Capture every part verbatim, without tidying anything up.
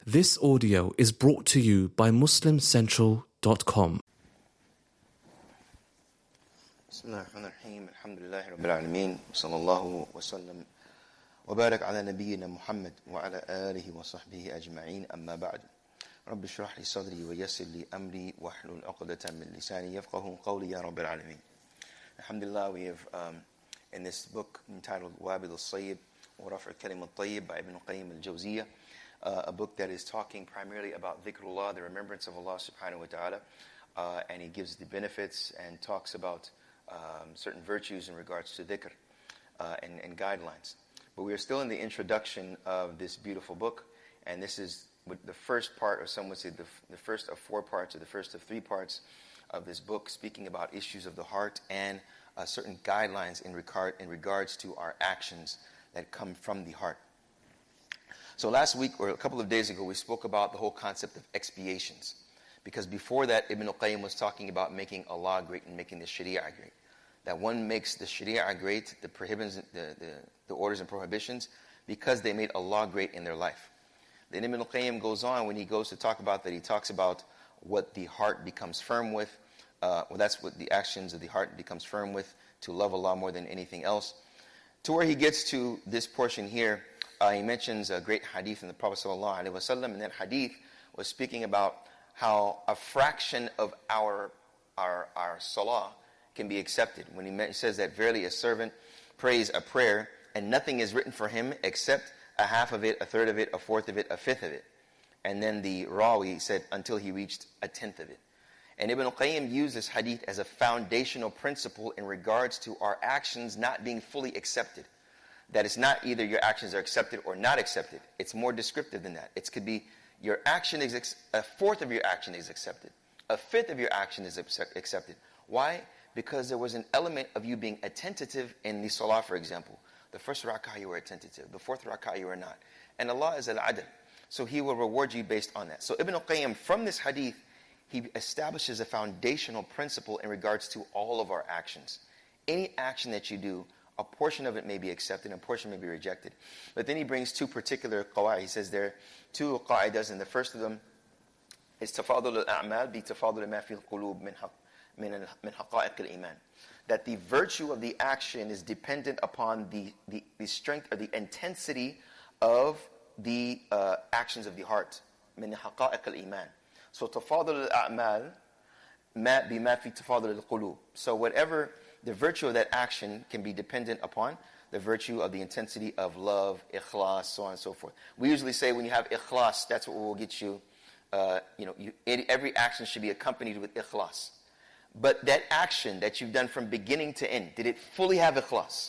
This audio is brought to you by muslim central dot com. Bismillahirrahmanirrahim. Alhamdulillahi Rabbil Alameen. Sallallahu wa sallam wa barak ala nabiyyina Muhammad wa ala alihi wa sahbihi ajma'in. Amma ba'd. Rabbi shrah li sadri wa yassir li amri wa hlul uqdatan min lisani yafqahu qawli ya Rabbil Alameen. Alhamdulillah, we have um, in this book entitled Wabil al-Sayyib wa Raf' al-Kalim al-Tayyib by Ibn Qayyim al-Jawziyah, uh, a book that is talking primarily about dhikrullah, the remembrance of Allah subhanahu wa ta'ala, uh, and he gives the benefits and talks about um, certain virtues in regards to dhikr uh, and, and guidelines. But we are still in the introduction of this beautiful book, and this is the first part, or some would say the, the first of four parts, or the first of three parts of this book, speaking about issues of the heart and uh, certain guidelines in regard in regards to our actions that come from the heart. So last week, or a couple of days ago, we spoke about the whole concept of expiations, because before that, Ibn Qayyim was talking about making Allah great and making the Sharia great. That one makes the Sharia great, the prohibitions, the, the, the orders and prohibitions, because they made Allah great in their life. Then Ibn Qayyim goes on, when he goes to talk about that, he talks about what the heart becomes firm with. Uh, well, that's what the actions of the heart becomes firm with, to love Allah more than anything else. To where he gets to this portion here, uh, he mentions a great hadith in the Prophet sallallahu alaihi wasallam, and that hadith was speaking about how a fraction of our our our salah can be accepted. When he says that verily a servant prays a prayer and nothing is written for him except a half of it, a third of it, a fourth of it, a fifth of it. And then the Rawi said until he reached a tenth of it. And Ibn Qayyim used this hadith as a foundational principle in regards to our actions not being fully accepted. That it's not either your actions are accepted or not accepted. It's more descriptive than that. It could be your action is, ex- a fourth of your action is accepted. A fifth of your action is accepted. Why? Because there was an element of you being attentive in the salah, for example. The first rak'ah you were attentive. The fourth rak'ah you were not. And Allah is al-adl. So He will reward you based on that. So Ibn Qayyim, from this hadith, he establishes a foundational principle in regards to all of our actions. Any action that you do, a portion of it may be accepted and a portion may be rejected. But then he brings two particular qawaid. He says there are two qaidas, and the first of them is tafadul al-a'mal bi tafadul ma fi al-qulub min min haqa'iq al-iman. That the virtue of the action is dependent upon the, the, the strength or the intensity of the uh, actions of the heart. Min haqa'iq al-iman. So tafadul al-a'mal ma bima fi tafadul al-qulub. So whatever the virtue of that action can be dependent upon the virtue of the intensity of love, ikhlas, so on and so forth. We usually say when you have ikhlas, that's what will get you, uh, you know, you, every action should be accompanied with ikhlas. But that action that you've done from beginning to end, did it fully have ikhlas?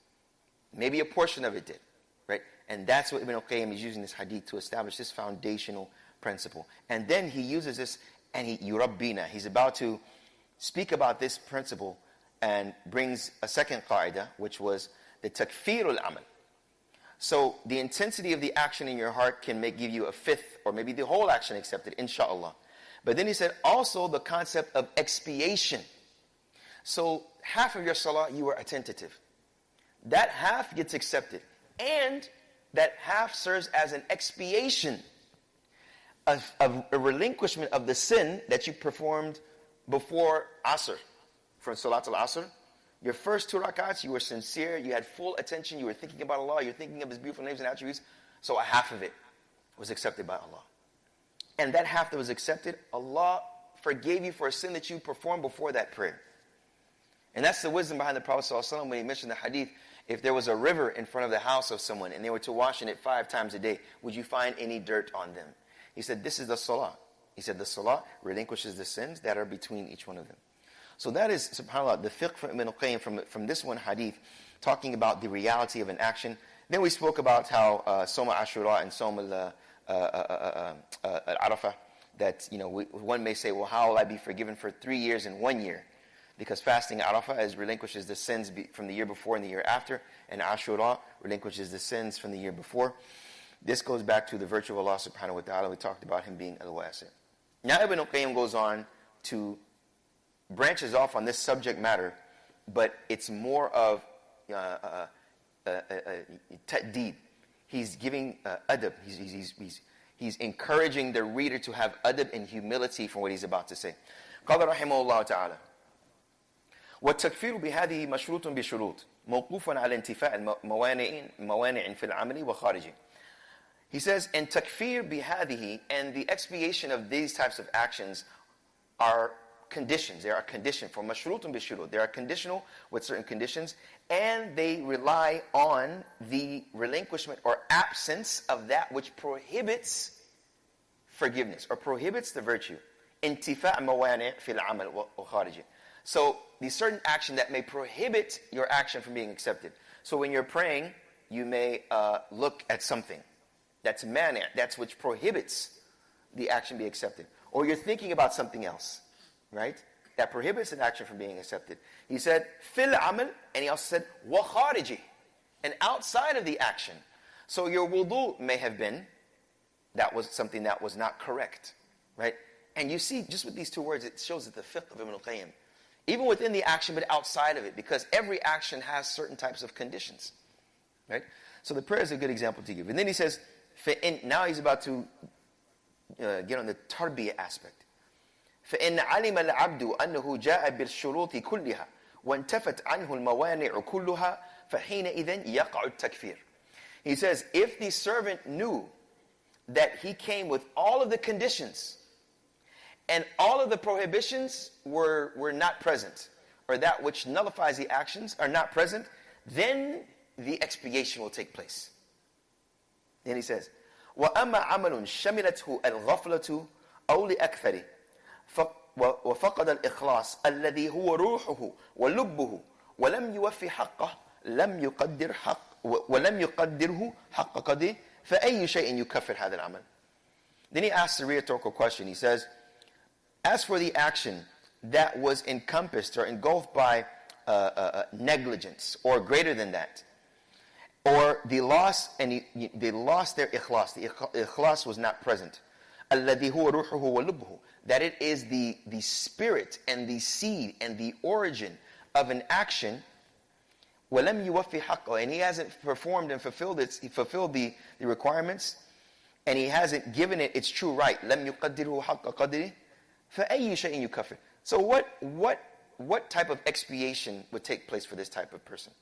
Maybe a portion of it did, right? And that's what Ibn Qayyim is using this hadith to establish this foundational principle. And then he uses this, and he, yurabbina, he's about to speak about this principle and brings a second qaida, which was the takfirul amal. So the intensity of the action in your heart can make give you a fifth, or maybe the whole action accepted, inshallah. But then he said also the concept of expiation. So half of your salah you were attentive. That half gets accepted. And that half serves as an expiation of, of a relinquishment of the sin that you performed before Asr. From Salat al-Asr, your first two rak'ats, you were sincere, you had full attention, you were thinking about Allah, you're thinking of His beautiful names and attributes, so a half of it was accepted by Allah. And that half that was accepted, Allah forgave you for a sin that you performed before that prayer. And that's the wisdom behind the Prophet ﷺ when he mentioned the hadith, if there was a river in front of the house of someone and they were to wash in it five times a day, would you find any dirt on them? He said, this is the salah. He said, the salah relinquishes the sins that are between each one of them. So that is, subhanAllah, the fiqh from Ibn Qayyim from, from this one hadith, talking about the reality of an action. Then we spoke about how uh, Soma Ashura and Soma uh, uh, uh, uh, uh, Arafah, that, you know, we, one may say, well, how will I be forgiven for three years in one year? Because fasting Arafah is relinquishes the sins be, from the year before and the year after, and Ashura relinquishes the sins from the year before. This goes back to the virtue of Allah subhanahu wa ta'ala. We talked about Him being al-wasi'. Now Ibn Qayyim goes on to branches off on this subject matter, but it's more of uh, uh, uh, uh, ta'deed. He's giving uh, adab. He's, he's, he's, He's encouraging the reader to have adab and humility for what he's about to say. قال رحمه الله تعالى والتكفير بهذه مشروط بشروط موقوف على انتفاء الموانع موانع في العمل وخارجه. He says, and takfir bihadihi, and the expiation of these types of actions are conditions. They are conditioned for mashrutun bishurut. They are conditional with certain conditions, and they rely on the relinquishment or absence of that which prohibits forgiveness or prohibits the virtue. Intifa' mawani' fil amal wa khariji. So, the certain action that may prohibit your action from being accepted. So, when you're praying, you may uh, look at something that's mani', that's which prohibits the action be accepted. Or you're thinking about something else, right? That prohibits an action from being accepted. He said, fil amal, and he also said, wa khariji, and outside of the action. So your wudu may have been, that was something that was not correct, right? And you see, just with these two words, it shows that the fiqh of Ibn al-Qayyim, even within the action, but outside of it, because every action has certain types of conditions, right? So the prayer is a good example to give. And then he says, now he's about to uh, get on the tarbiyah aspect. فإن علم العبد أنه جاء بالشروط كلها وانتفت عنه الموانع كلها فحينئذ يقع التكفير. He says, if the servant knew that he came with all of the conditions and all of the prohibitions were, were not present, or that which nullifies the actions are not present, then the expiation will take place. Then he says, وَأَمَّا عَمَلٌ شَمِلَتْهُ الْغَفْلَةُ أَوْ لِأَكْثَرِ وَفَقَدَ الْإِخْلَاصِ الَّذِي هُوَ رُوحُهُ وَلُبُّهُ وَلَمْ يُوَفِّ حَقَّهُ لَمْ يُقَدِّرْ حَقَّ وَلَمْ يُقَدِّرْهُ حَقَّ قَدْرِهِ فَأَيُّ شَيْءٍ يُكَفِّرْ هَذَا الْعَمَلِ. Then he asks a rhetorical question. He says, as for the action that was encompassed or engulfed by uh, uh, negligence or greater than that, or the loss, and he, they lost their ikhlas, the ikhlas was not present, الَّذِي هُوَ رُوحُهُ وَلُبُّهُ, that it is the, the spirit and the seed and the origin of an action, وَلَمْ يُوَفِّ حَقَّهُ, and he hasn't performed and fulfilled it, he fulfilled the, the requirements, and he hasn't given it its true right. لَمْ يُقَدِّرْهُ حَقَّ قَدْرِهِ فَأَيُّ شَيْءٍ يُكَفِّرُ. So what, what, what type of expiation would take place for this type of person?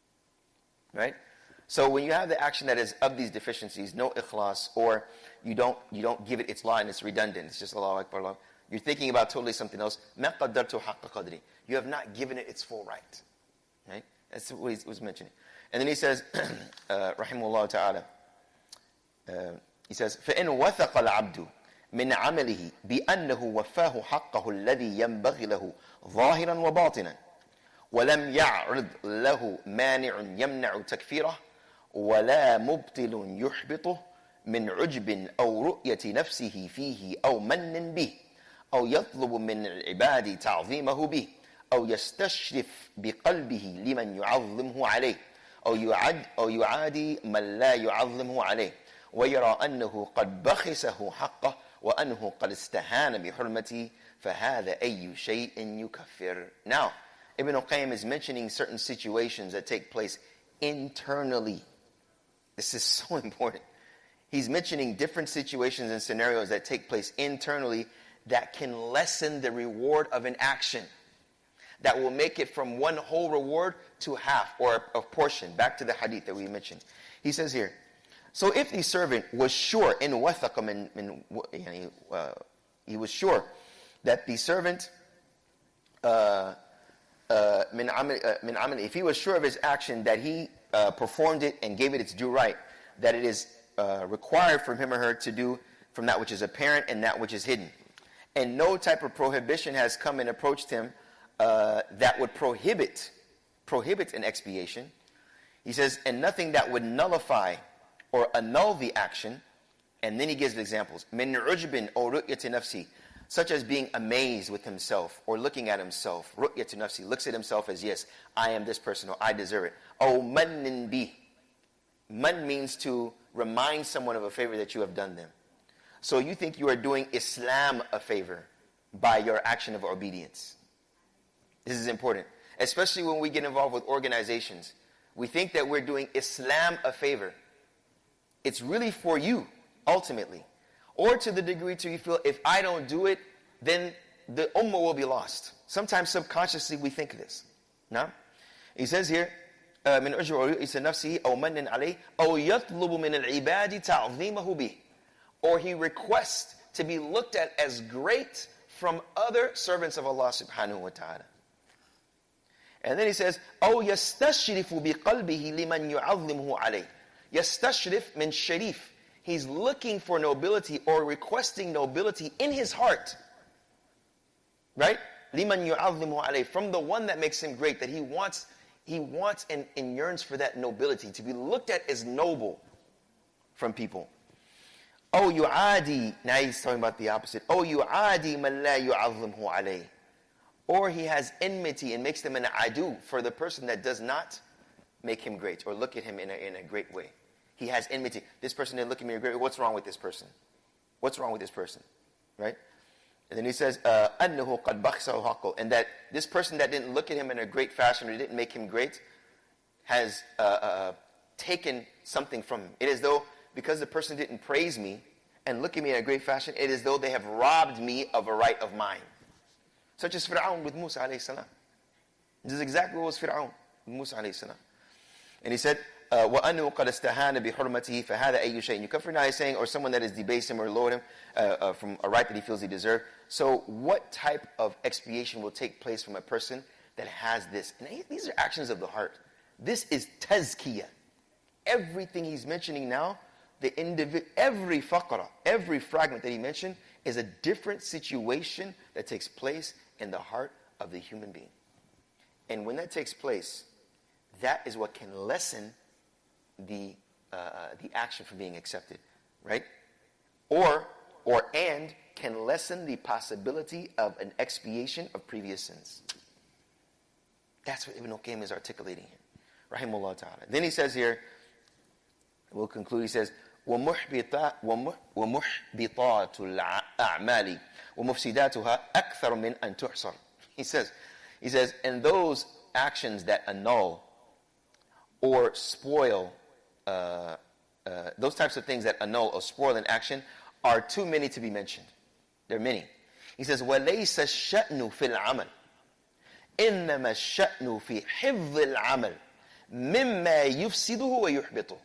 Right? So when you have the action that is of these deficiencies, no ikhlas, or you don't you don't give it its line, it's redundant, it's just Allahu Akbar, Allah, you're thinking about totally something else, مَا قَدَّرْتُ حَقَّ قَدْرِهِ, you have not given it its full right. Right? That's what he was mentioning. And then he says, uh, rahimahullah ta'ala, uh, he says, فَإِنْ وَثَقَ الْعَبْدُ مِنْ عَمَلِهِ بِأَنَّهُ وَفَّاهُ حَقَّهُ الَّذِي يَنْبَغِي لَهُ ظَاهِرًا وَبَاطِنًا وَلَمْ يَعْرِضْ لَهُ مَانِعٌ يَمْنَعُ تَكْفِيرَهُ وَلَا مُبْطِلٌ يُحْبِطُهُ مِنْ عُجْبٍ أَوْ رُؤْيَةِ نَفْسِهِ فِيهِ أَوْ مَنٍّ بِهِ أَوْ يَطْلُبُ مِنْ الْعِبَادِ تَعْظِيمَهُ بِهِ أو يستشرف بقلبه لمن يعظمه عليه أو يعد أو يعادي من لا يعظمه عليه ويرى أنه قد بخسه حقه وأنه قد استهان بحرمته فهذا أي شيء يكفر. Now, Ibn al-Qayyim is mentioning certain situations that take place internally. This is so important. He's mentioning different situations and scenarios that take place internally that can lessen the reward of an action, that will make it from one whole reward to half or a portion. Back to the hadith that we mentioned. He says here, so if the servant was sure, in wathaqa min, min, uh, he was sure that the servant, uh, uh, min amal, uh, min amal, if he was sure of his action, that he uh, performed it and gave it its due right, that it is uh, required from him or her to do from that which is apparent and that which is hidden, and no type of prohibition has come and approached him Uh, that would prohibit prohibit an expiation. He says, and nothing that would nullify or annul the action. And then he gives examples. Min ujbin or ru'yati nafsi, such as being amazed with himself or looking at himself. Ru'yati nafsi, looks at himself as, yes, I am this person or I deserve it. Or mannin bi. Man means to remind someone of a favor that you have done them. So you think you are doing Islam a favor by your action of obedience. This is important, especially when we get involved with organizations. We think that we're doing Islam a favor. It's really for you, ultimately. Or to the degree to you feel, if I don't do it, then the ummah will be lost. Sometimes subconsciously we think this. No? He says here, من أجر رؤية نفسه أو من عليه أو يطلب من العباد تعظيمه به. Or he requests to be looked at as great from other servants of Allah subhanahu wa ta'ala. And then he says, أو يستشرف بقلبه لمن يعظمه عليه. يستشرف من شريف. He's looking for nobility or requesting nobility in his heart. Right? لمن يعظمه عليه. From the one that makes him great, that he wants, he wants and, and yearns for that nobility, to be looked at as noble from people. أو يعادي. Now he's talking about the opposite. أو يعادي من لا يعظمه عليه. Or he has enmity and makes them an adu for the person that does not make him great or look at him in a, in a great way. He has enmity. This person didn't look at me in a great way. What's wrong with this person? What's wrong with this person? Right? And then he says, أَنَّهُ قَدْ بَخْسَهُ حَقُّهُ. And that this person that didn't look at him in a great fashion or didn't make him great has uh, uh, taken something from him. It is though, because the person didn't praise me and look at me in a great fashion, it is though they have robbed me of a right of mine. Such as Fir'aun with Musa alayhi salam. This is exactly what was Fir'aun with Musa alayhi salam. And he said, وَأَنَّهُ قَدْ اسْتَهَانَ بِحُرْمَتِهِ فَهَذَا أَيُّ شَيْءٍ يُكَفِّرُ. Now he's saying, or someone that has debased him or lowered him uh, uh, from a right that he feels he deserved. So what type of expiation will take place from a person that has this? And these are actions of the heart. This is tazkiyah. Everything he's mentioning now, the individ- every faqra, every fragment that he mentioned is a different situation that takes place in the heart of the human being. And when that takes place, that is what can lessen the uh, the action from being accepted, right? Or or and can lessen the possibility of an expiation of previous sins. That's what Ibn al-Qayyim is articulating here, rahimahullah ta'ala. Then he says here, we'll conclude. He says, وَمُحْبِطَاتُ الْأَعْمَالِ وَمُفْسِدَاتُهَا أَكْثَرُ مِنْ أَن تُحْصَرُ. He says, he says, and those actions that annul or spoil, uh, uh, those types of things that annul or spoil an action are too many to be mentioned. There are many. He says, وَلَيْسَ الشَّأْنُ فِي الْعَمَلِ إِنَّمَا الشَّأْنُ فِي حِفْظِ الْعَمَلِ مِمَّا يُفْسِدُهُ وَيُحْبِطُهُ.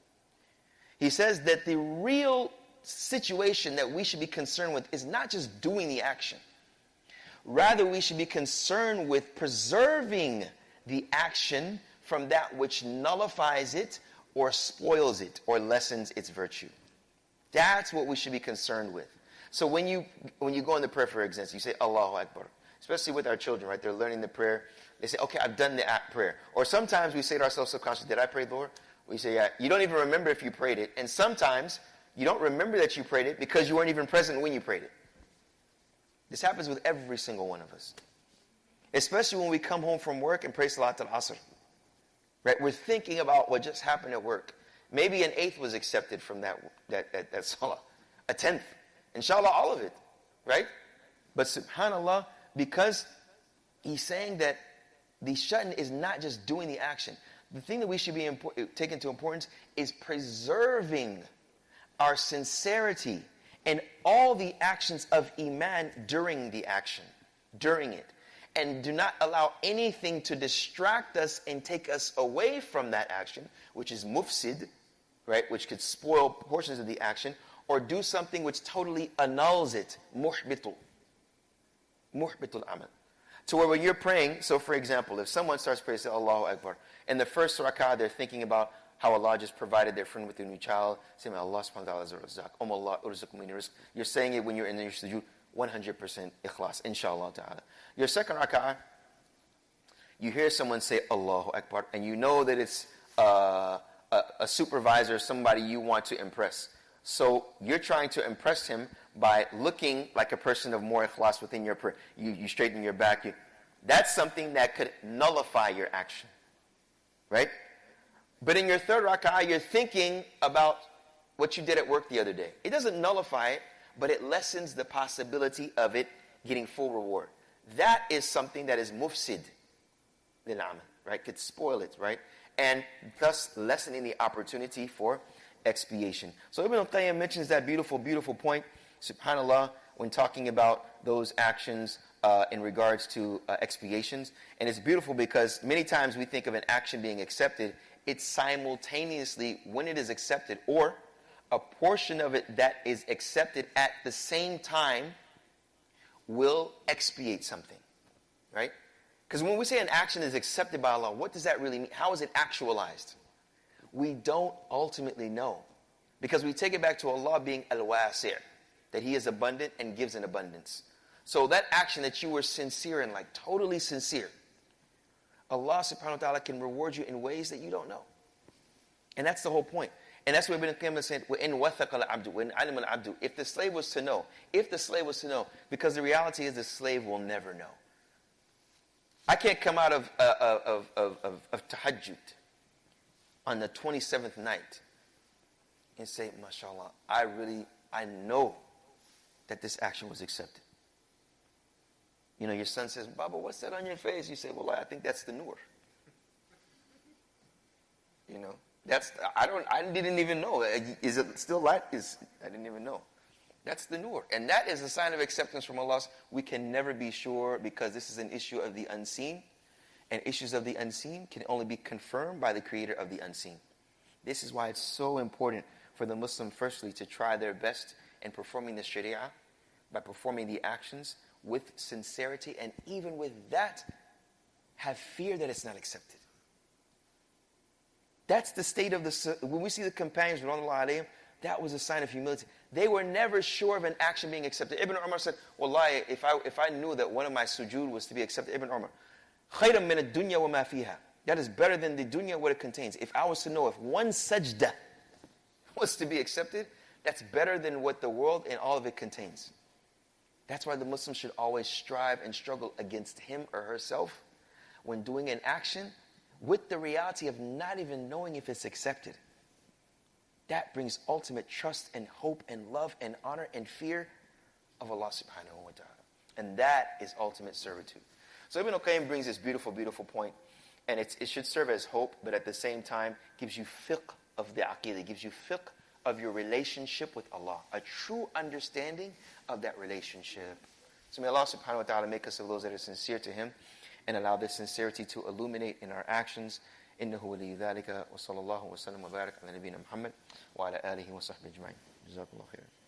He says that the real situation that we should be concerned with is not just doing the action. Rather, we should be concerned with preserving the action from that which nullifies it or spoils it or lessens its virtue. That's what we should be concerned with. So when you when you go in the prayer, for example, you say Allahu Akbar. Especially with our children, right? They're learning the prayer. They say, okay, I've done the prayer. Or sometimes we say to ourselves subconsciously, did I pray, Lord? We say, yeah. You don't even remember if you prayed it. And sometimes you don't remember that you prayed it because you weren't even present when you prayed it. This happens with every single one of us. Especially when we come home from work and pray Salat al-Asr. Right? We're thinking about what just happened at work. Maybe an eighth was accepted from that, that, that, that Salah. A tenth. Inshallah, all of it. Right? But subhanAllah, because he's saying that the sha'n is not just doing the action. The thing that we should be impor- take into importance is preserving our sincerity and all the actions of iman during the action, during it. And do not allow anything to distract us and take us away from that action, which is mufsid, right, which could spoil portions of the action, or do something which totally annuls it, muhbitul, muhbitul amal. To where when you're praying, so for example, if someone starts praying, say Allahu Akbar, in the first rak'ah they're thinking about how Allah just provided their friend with a new child, saying Allah subhanahu wa ta'ala is a razaq, um Allah urzuq min rizq. You're saying it when you're in your sujood, one hundred percent ikhlas, inshallah ta'ala. Your second rak'ah, you hear someone say Allahu Akbar, and you know that it's uh, a, a supervisor, somebody you want to impress. So you're trying to impress him by looking like a person of more ikhlas within your prayer. You, you straighten your back. You, that's something that could nullify your action. Right? But in your third rak'ah, you're thinking about what you did at work the other day. It doesn't nullify it, but it lessens the possibility of it getting full reward. That is something that is mufsid, right? Could spoil it, right? And thus lessening the opportunity for expiation. So Ibn al-Qayyim mentions that beautiful, beautiful point, subhanAllah, when talking about those actions uh, in regards to uh, expiations. And it's beautiful because many times we think of an action being accepted, it's simultaneously, when it is accepted, or a portion of it that is accepted at the same time will expiate something, right? Because when we say an action is accepted by Allah, what does that really mean? How is it actualized? We don't ultimately know. Because we take it back to Allah being al-wasi', that He is abundant and gives in abundance. So that action that you were sincere in, like totally sincere, Allah subhanahu wa ta'ala can reward you in ways that you don't know. And that's the whole point. And that's what Ibn al-Qayyim is saying, وَإِن وَثَقَ الْعَبْدُ وَإِن عَلِمَ الْعَبْدُ. If the slave was to know, if the slave was to know, because the reality is the slave will never know. I can't come out of, uh, of, of, of, of tahajjud on the twenty-seventh night and say, mashallah, I really, I know that this action was accepted. You know, your son says, Baba, what's that on your face? You say, well, I think that's the nur. You know, that's, I don't, I didn't even know. Is it still light? Is, I didn't even know. That's the nur. And that is a sign of acceptance from Allah. We can never be sure because this is an issue of the unseen. And issues of the unseen can only be confirmed by the creator of the unseen. This is why it's so important for the Muslim, firstly, to try their best in performing the sharia, by performing the actions with sincerity, and even with that, have fear that it's not accepted. That's the state of the, when we see the companions, that was a sign of humility. They were never sure of an action being accepted. Ibn Umar said, Wallahi, if I, if I knew that one of my sujood was to be accepted, Ibn Umar, خَيْرًا مِنَ الدُّنْيَا وَمَا فِيهَا. That is better than the dunya, what it contains. If I was to know if one sajda was to be accepted, that's better than what the world and all of it contains. That's why the Muslim should always strive and struggle against him or herself when doing an action with the reality of not even knowing if it's accepted. That brings ultimate trust and hope and love and honor and fear of Allah subhanahu wa ta'ala. And that is ultimate servitude. So Ibn al-Qayyim brings this beautiful, beautiful point, and it's, it should serve as hope, but at the same time gives you fiqh of the aqeedah, gives you fiqh of your relationship with Allah, a true understanding of that relationship. So may Allah subhanahu wa ta'ala make us of those that are sincere to Him and allow this sincerity to illuminate in our actions. إنه ولي ذلك وصلى الله وسلم وبارك على نبينا محمد وعلى آله وصحبه أجمعين. جزاكم الله خيرا.